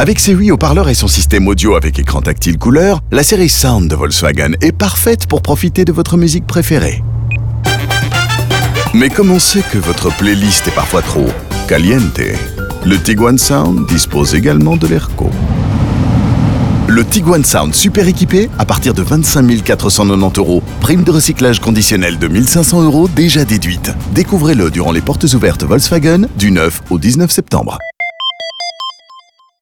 Avec ses 8 haut-parleurs et son système audio avec écran tactile couleur, la série Sound de Volkswagen est parfaite pour profiter de votre musique préférée. Mais comme on sait que votre playlist est parfois trop caliente, le Tiguan Sound dispose également de l'Airco. Le Tiguan Sound super équipé à partir de 25 490 €. Prime de recyclage conditionnelle de 1 500 € déjà déduite. Découvrez-le durant les portes ouvertes Volkswagen du 9 au 19 septembre.